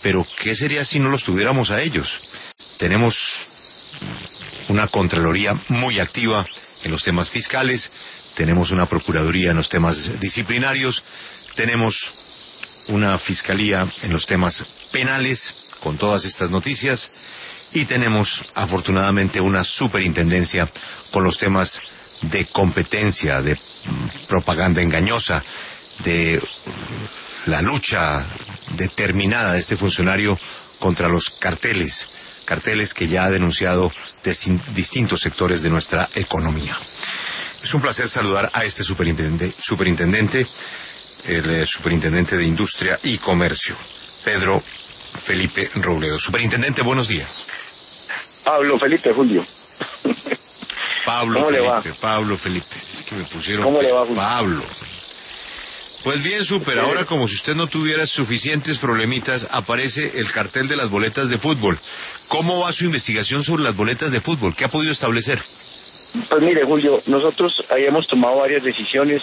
pero ¿qué sería si no los tuviéramos a ellos? Tenemos una Contraloría muy activa en los temas fiscales, tenemos una Procuraduría en los temas disciplinarios, tenemos una Fiscalía en los temas penales, con todas estas noticias, y tenemos afortunadamente una superintendencia con los temas de competencia, de propaganda engañosa, de la lucha determinada de este funcionario contra los carteles que ya ha denunciado distintos sectores de nuestra economía. Es un placer saludar a este superintendente, el superintendente de Industria y Comercio, Pedro Felipe Robledo. Superintendente, buenos días. Pablo Felipe, Julio. Pablo Felipe. Es que me pusieron ¿Cómo le va, Julio? Pablo. Pues bien, ahora como si usted no tuviera suficientes problemitas, aparece el cartel de las boletas de fútbol. ¿Cómo va su investigación sobre las boletas de fútbol? ¿Qué ha podido establecer? Pues mire, Julio, nosotros habíamos tomado varias decisiones.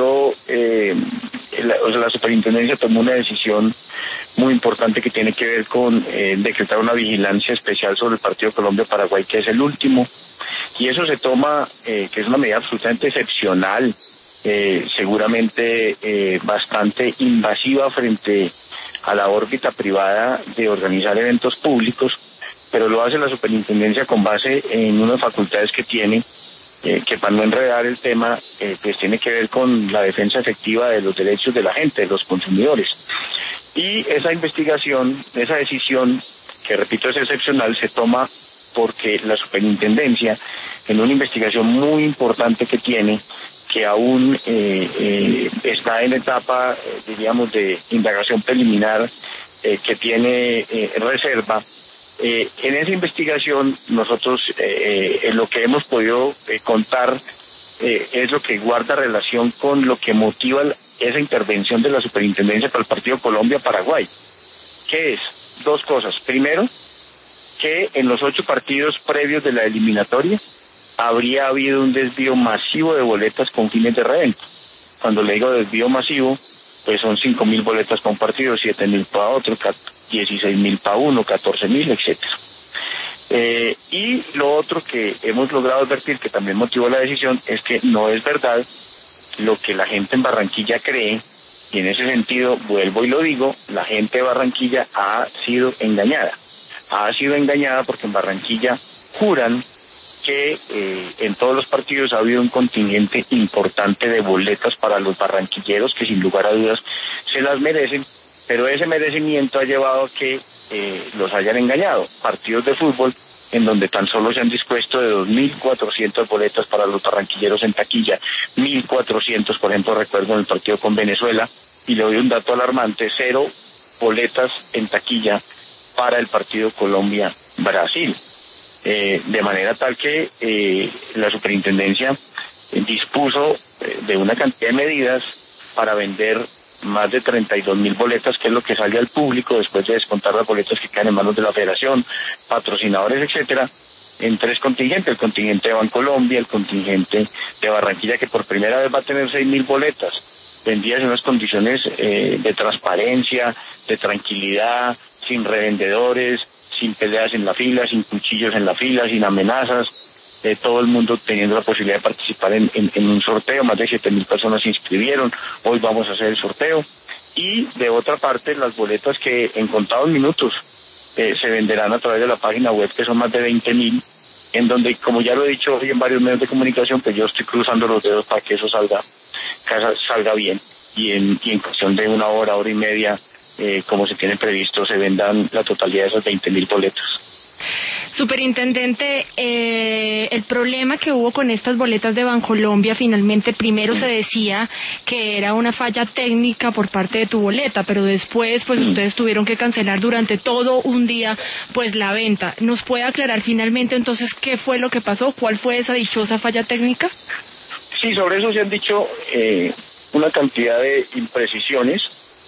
La superintendencia tomó una decisión muy importante que tiene que ver con decretar una vigilancia especial sobre el partido Colombia-Paraguay, que es el último. Y eso se toma, que es una medida absolutamente excepcional, seguramente bastante invasiva frente a la órbita privada de organizar eventos públicos, pero lo hace la superintendencia con base en unas facultades que tiene, que para no enredar el tema, pues tiene que ver con la defensa efectiva de los derechos de la gente, de los consumidores. Y esa investigación, esa decisión, que repito es excepcional, se toma porque la superintendencia, en una investigación muy importante que tiene, que aún está en etapa, diríamos, de indagación preliminar, que tiene reserva. En esa investigación nosotros lo que hemos podido contar es lo que guarda relación con lo que motiva esa intervención de la superintendencia para el partido Colombia-Paraguay. ¿Qué es? Dos cosas. Primero, que en los 8 partidos previos de la eliminatoria habría habido un desvío masivo de boletas con fines de reventa. Cuando le digo desvío masivo, pues son 5.000 boletas para un partido, 7.000 para otro, 16.000 para uno, 14.000, etcétera. Y lo otro que hemos logrado advertir, que también motivó la decisión, es que no es verdad lo que la gente en Barranquilla cree, y en ese sentido, vuelvo y lo digo, la gente de Barranquilla ha sido engañada. Ha sido engañada porque en Barranquilla juran que en todos los partidos ha habido un contingente importante de boletas para los barranquilleros que sin lugar a dudas se las merecen, pero ese merecimiento ha llevado a que los hayan engañado. Partidos de fútbol en donde tan solo se han dispuesto de 2.400 boletas para los barranquilleros en taquilla, 1.400, por ejemplo, recuerdo en el partido con Venezuela, y le doy un dato alarmante, 0 boletas en taquilla para el partido Colombia-Brasil. De manera tal que la superintendencia dispuso de una cantidad de medidas para vender más de 32.000 boletas, que es lo que sale al público después de descontar las boletas que quedan en manos de la federación, patrocinadores, etcétera, en 3 contingentes: el contingente de Bancolombia, el contingente de Barranquilla, que por primera vez va a tener 6.000 boletas, vendidas en unas condiciones de transparencia, de tranquilidad, sin revendedores, sin peleas en la fila, sin cuchillos en la fila, sin amenazas, todo el mundo teniendo la posibilidad de participar en un sorteo. Más de 7.000 personas se inscribieron, hoy vamos a hacer el sorteo. Y de otra parte, las boletas que en contados minutos se venderán a través de la página web, que son más de 20.000, en donde, como ya lo he dicho hoy en varios medios de comunicación, pues yo estoy cruzando los dedos para que eso salga bien, y en cuestión de una hora y media, como se tiene previsto, se vendan la totalidad de esas 20.000 boletas. Superintendente, el problema que hubo con estas boletas de Bancolombia, finalmente primero se decía que era una falla técnica por parte de tu boleta, pero después pues ustedes tuvieron que cancelar durante todo un día pues la venta. ¿Nos puede aclarar finalmente entonces qué fue lo que pasó? ¿Cuál fue esa dichosa falla técnica? Sí, sobre eso se han dicho una cantidad de imprecisiones,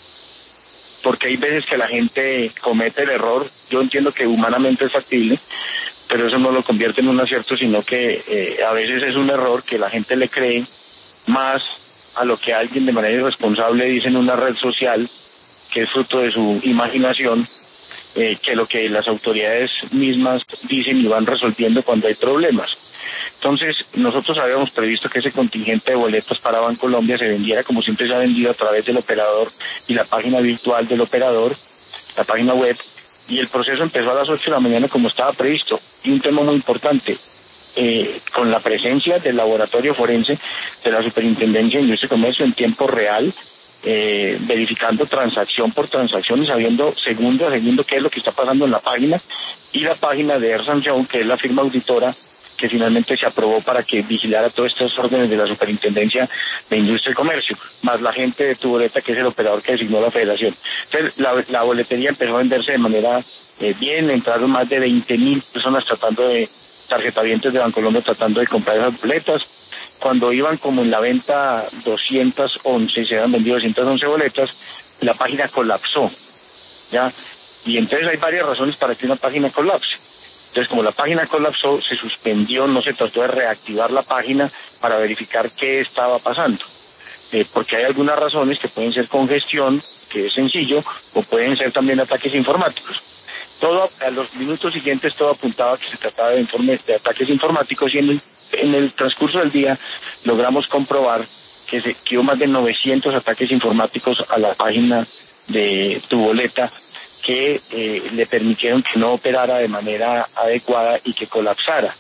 porque hay veces que la gente comete el error. Yo entiendo que humanamente es factible, pero eso no lo convierte en un acierto, sino que a veces es un error que la gente le cree más a lo que alguien de manera irresponsable dice en una red social, que es fruto de su imaginación, que lo que las autoridades mismas dicen y van resolviendo cuando hay problemas. Entonces, nosotros habíamos previsto que ese contingente de boletas para Bancolombia se vendiera como siempre se ha vendido a través del operador y la página virtual del operador, la página web, y el proceso empezó a las 8 de la mañana como estaba previsto. Y un tema muy importante, con la presencia del laboratorio forense de la Superintendencia de Industria y Comercio en tiempo real, verificando transacción por transacción y sabiendo segundo a segundo qué es lo que está pasando en la página, y la página de Ernst & Young, que es la firma auditora que finalmente se aprobó para que vigilara todos estos órdenes de la Superintendencia de Industria y Comercio, más la gente de Tu Boleta, que es el operador que designó la Federación. Entonces, la boletería empezó a venderse de manera bien, entraron más de 20.000 personas tratando de, tarjetavientes de Bancolombia tratando de comprar esas boletas. Cuando iban como en la venta 211, se habían vendido 211 boletas, la página colapsó, ¿ya? Y entonces hay varias razones para que una página colapse. Entonces, como la página colapsó, se suspendió, no se trató de reactivar la página para verificar qué estaba pasando. Porque hay algunas razones que pueden ser congestión, que es sencillo, o pueden ser también ataques informáticos. Todo, a los minutos siguientes, todo apuntaba que se trataba de ataques informáticos, y en el transcurso del día logramos comprobar que hubo más de 900 ataques informáticos a la página de Tu Boleta, que le permitieron que no operara de manera adecuada y que colapsara.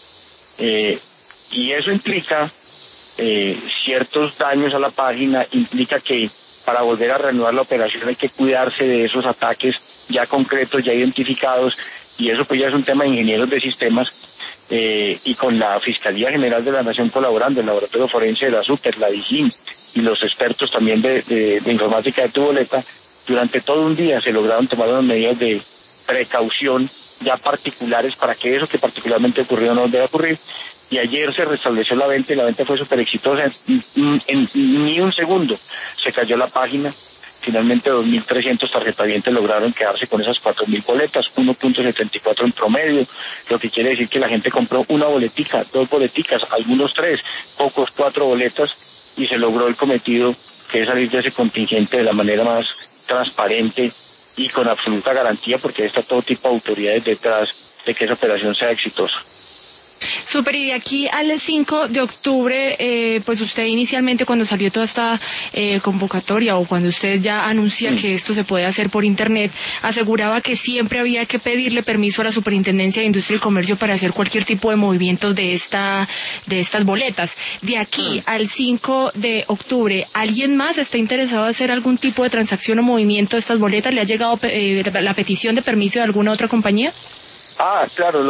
Y eso implica ciertos daños a la página, implica que para volver a reanudar la operación hay que cuidarse de esos ataques ya concretos, ya identificados, y eso pues ya es un tema de ingenieros de sistemas, y con la Fiscalía General de la Nación colaborando, el Laboratorio Forense de la Super, la DIGIN, y los expertos también de informática de Tu Boleta. Durante todo un día se lograron tomar unas medidas de precaución ya particulares para que eso que particularmente ocurrió no deba ocurrir, y ayer se restableció la venta y la venta fue súper exitosa. En ni un segundo se cayó la página. Finalmente 2.300 tarjetavientes lograron quedarse con esas 4.000 boletas, 1.74 en promedio, lo que quiere decir que la gente compró una boletica, 2 boleticas, algunos 3, pocos 4 boletas, y se logró el cometido, que es salir de ese contingente de la manera más transparente y con absoluta garantía, porque está todo tipo de autoridades detrás de que esa operación sea exitosa. Súper, y de aquí al 5 de octubre, pues usted inicialmente cuando salió toda esta convocatoria, o cuando usted ya anuncia que esto se puede hacer por internet, aseguraba que siempre había que pedirle permiso a la Superintendencia de Industria y Comercio para hacer cualquier tipo de movimientos de estas boletas. De aquí al 5 de octubre, ¿alguien más está interesado en hacer algún tipo de transacción o movimiento de estas boletas? ¿Le ha llegado la petición de permiso de alguna otra compañía? Ah, claro,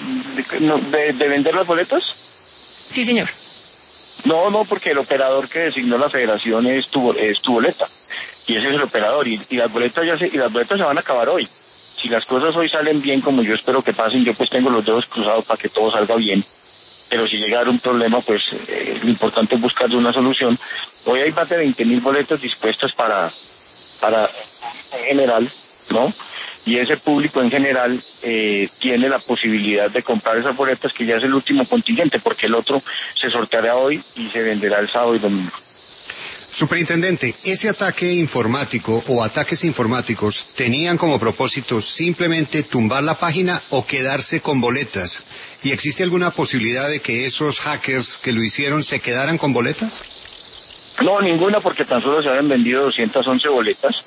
¿de vender las boletas? Sí, señor. No, porque el operador que designó la Federación es tu boleta, y ese es el operador, y las boletas se van a acabar hoy. Si las cosas hoy salen bien, como yo espero que pasen, yo pues tengo los dedos cruzados para que todo salga bien, pero si llegara un problema, pues lo importante es buscarle una solución. Hoy hay más de 20.000 boletas dispuestas para en general, ¿no? Y ese público en general tiene la posibilidad de comprar esas boletas, que ya es el último contingente, porque el otro se sorteará hoy y se venderá el sábado y domingo. Superintendente, ¿ese ataque informático o ataques informáticos tenían como propósito simplemente tumbar la página o quedarse con boletas? ¿Y existe alguna posibilidad de que esos hackers que lo hicieron se quedaran con boletas? No, ninguna, porque tan solo se habían vendido 211 boletas.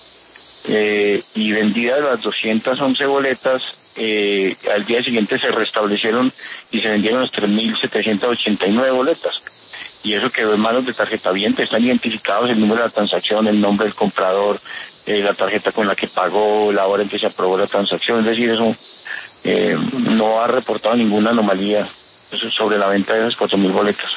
Y vendidas las 211 boletas, al día siguiente se restablecieron y se vendieron las 3.789 boletas. Y eso quedó en manos de tarjetavientes, están identificados el número de la transacción, el nombre del comprador, la tarjeta con la que pagó, la hora en que se aprobó la transacción, es decir, eso no ha reportado ninguna anomalía sobre la venta de esas 4.000 boletas.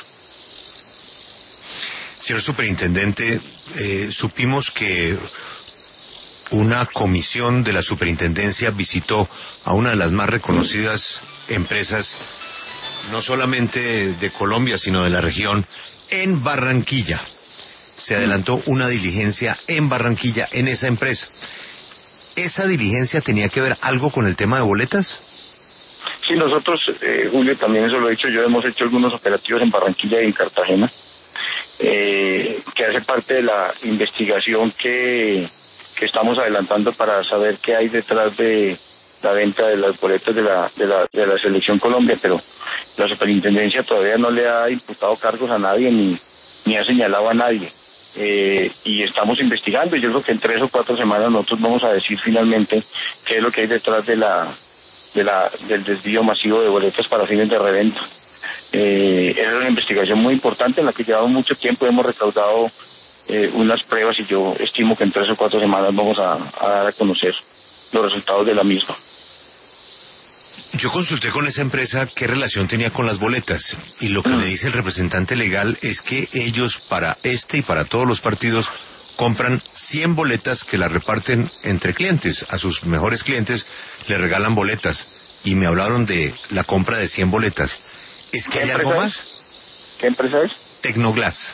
Señor Superintendente, supimos que una comisión de la Superintendencia visitó a una de las más reconocidas empresas, no solamente de Colombia, sino de la región, en Barranquilla. Se adelantó una diligencia en Barranquilla, en esa empresa. ¿Esa diligencia tenía que ver algo con el tema de boletas? Sí, nosotros, Julio, también eso lo he hecho yo, hemos hecho algunos operativos en Barranquilla y en Cartagena, que hace parte de la investigación que que estamos adelantando para saber qué hay detrás de la venta de las boletas de la Selección Colombia, pero la superintendencia todavía no le ha imputado cargos a nadie ni ha señalado a nadie. Y estamos investigando, y yo creo que en 3 o 4 semanas nosotros vamos a decir finalmente qué es lo que hay detrás del desvío masivo de boletas para fines de reventa. Es una investigación muy importante en la que llevamos mucho tiempo, hemos recaudado unas pruebas, y yo estimo que en 3 o 4 semanas vamos a dar a conocer los resultados de la misma. Yo consulté con esa empresa qué relación tenía con las boletas, y lo que me dice el representante legal es que ellos para este y para todos los partidos compran 100 boletas que las reparten entre clientes. A sus mejores clientes les regalan boletas, y me hablaron de la compra de 100 boletas. ¿Es que hay algo más? ¿Qué empresa es? Tecnoglass.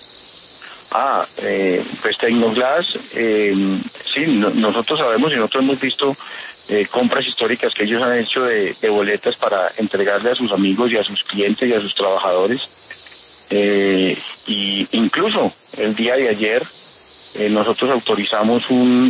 Pues Tecnoglass, sí, nosotros sabemos y nosotros hemos visto compras históricas que ellos han hecho de boletas para entregarle a sus amigos y a sus clientes y a sus trabajadores. Y incluso el día de ayer nosotros autorizamos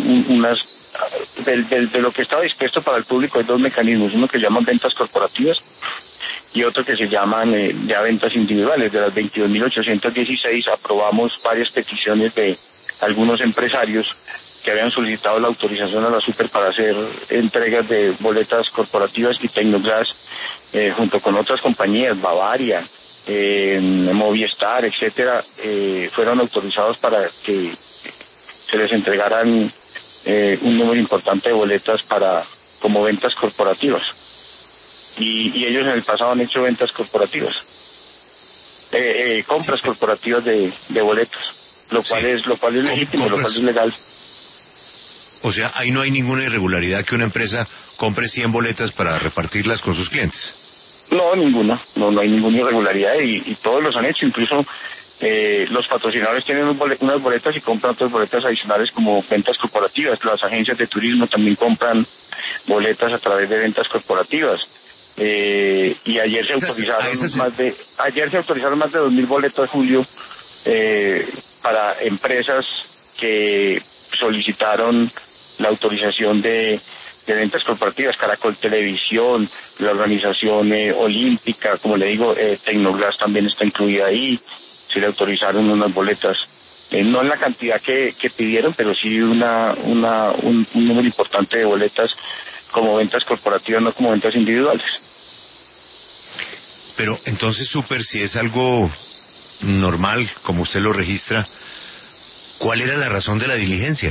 de lo que estaba dispuesto para el público hay 2 mecanismos, uno que llaman ventas corporativas y otro que se llaman ya ventas individuales. De las 22.816 aprobamos varias peticiones de algunos empresarios que habían solicitado la autorización a la Super para hacer entregas de boletas corporativas, y Tecnoglass, junto con otras compañías, Bavaria, Movistar, etcétera, fueron autorizados para que se les entregaran un número importante de boletas como ventas corporativas. Y ellos en el pasado han hecho ventas corporativas, compras corporativas de boletas, lo cual es legítimo, lo cual es legal. O sea, ahí no hay ninguna irregularidad que una empresa compre 100 boletas para repartirlas con sus clientes. No, ninguna, no hay ninguna irregularidad, y todos los han hecho. Incluso los patrocinadores tienen unas boletas y compran otras boletas adicionales como ventas corporativas. Las agencias de turismo también compran boletas a través de ventas corporativas. Y ayer se autorizaron más de 2.000 boletas, Julio, para empresas que solicitaron la autorización de ventas corporativas. Caracol Televisión, la organización olímpica, como le digo, Tecnoglass también está incluida ahí. Se le autorizaron unas boletas, no en la cantidad que pidieron, pero sí un número importante de boletas como ventas corporativas, no como ventas individuales. Pero entonces, Super, si es algo normal, como usted lo registra, ¿cuál era la razón de la diligencia?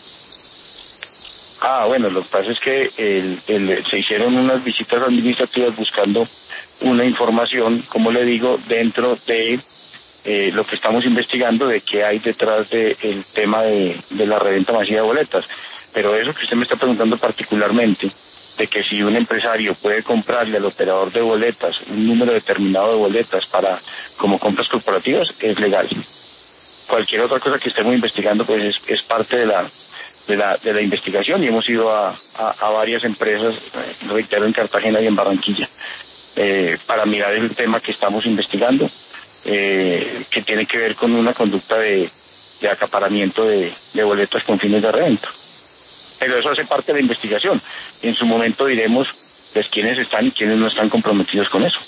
Bueno, lo que pasa es que se hicieron unas visitas administrativas buscando una información, como le digo, dentro de lo que estamos investigando, de qué hay detrás del tema de la reventa masiva de boletas. Pero eso que usted me está preguntando particularmente, de que si un empresario puede comprarle al operador de boletas un número determinado de boletas como compras corporativas, es legal. Cualquier otra cosa que estemos investigando, pues es parte de la investigación, y hemos ido a varias empresas, reitero, en Cartagena y en Barranquilla, para mirar el tema que estamos investigando, que tiene que ver con una conducta de acaparamiento de boletas con fines de reventa. Pero eso hace parte de la investigación. En su momento diremos pues quiénes están y quiénes no están comprometidos con eso.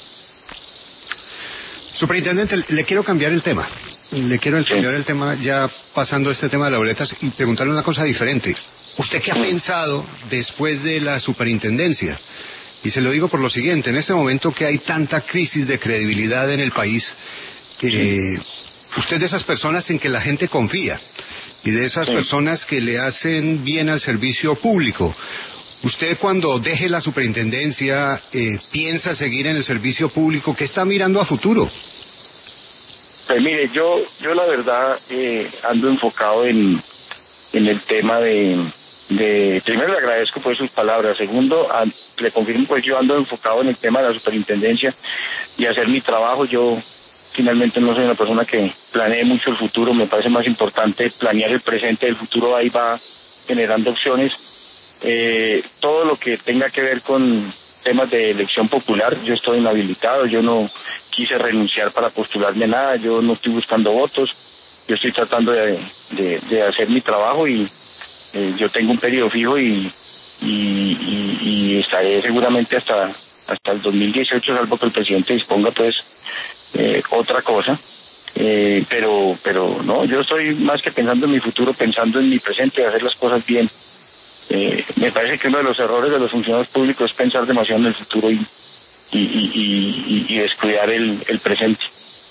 Superintendente, le quiero cambiar el tema. Cambiar el tema, ya pasando este tema de las boletas, y preguntarle una cosa diferente. ¿Usted qué ha pensado después de la superintendencia? Y se lo digo por lo siguiente: en este momento que hay tanta crisis de credibilidad en el país, usted de esas personas en que la gente confía, y de esas personas que le hacen bien al servicio público. ¿Usted, cuando deje la superintendencia, piensa seguir en el servicio público? ¿Qué está mirando a futuro? Pues mire, yo la verdad ando enfocado en el tema de primero, le agradezco por sus palabras. Segundo, le confirmo, pues yo ando enfocado en el tema de la superintendencia y hacer mi trabajo. Yo finalmente no soy una persona que planee mucho el futuro, me parece más importante planear el presente. El futuro ahí va generando opciones. Todo lo que tenga que ver con temas de elección popular, yo estoy inhabilitado, yo no quise renunciar para postularme a nada, yo no estoy buscando votos, yo estoy tratando de hacer mi trabajo y yo tengo un periodo fijo y estaré seguramente hasta el 2018, salvo que el presidente disponga pues otra cosa. Pero no, yo estoy más que pensando en mi futuro, pensando en mi presente, hacer las cosas bien. Me parece que uno de los errores de los funcionarios públicos es pensar demasiado en el futuro y descuidar el presente.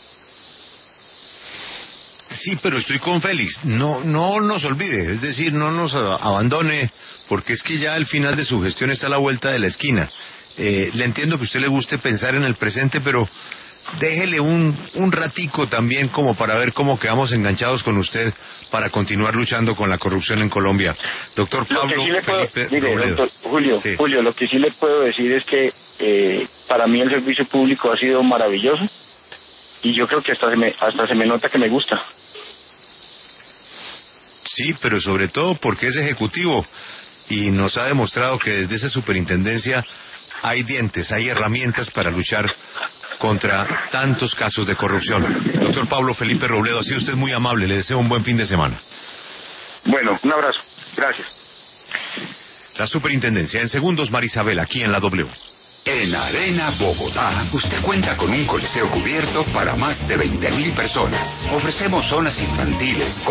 Sí, pero estoy con Félix. No nos olvide, es decir, no nos abandone, porque es que ya al final de su gestión está a la vuelta de la esquina. Le entiendo que a usted le guste pensar en el presente, pero déjele un ratico también como para ver cómo quedamos enganchados con usted para continuar luchando con la corrupción en Colombia. Doctor Pablo Felipe Robledo. Doctor Julio, Sí. Julio, lo que sí le puedo decir es que para mí el servicio público ha sido maravilloso y yo creo que hasta se me nota que me gusta. Sí, pero sobre todo porque es ejecutivo y nos ha demostrado que desde esa superintendencia hay dientes, hay herramientas para luchar contra tantos casos de corrupción. Doctor Pablo Felipe Robledo, ha sido usted muy amable, le deseo un buen fin de semana. Bueno, un abrazo. Gracias. La superintendencia, en segundos, Marisabel, aquí en la W. En Arena Bogotá, usted cuenta con un coliseo cubierto para más de 20.000 personas. Ofrecemos zonas infantiles,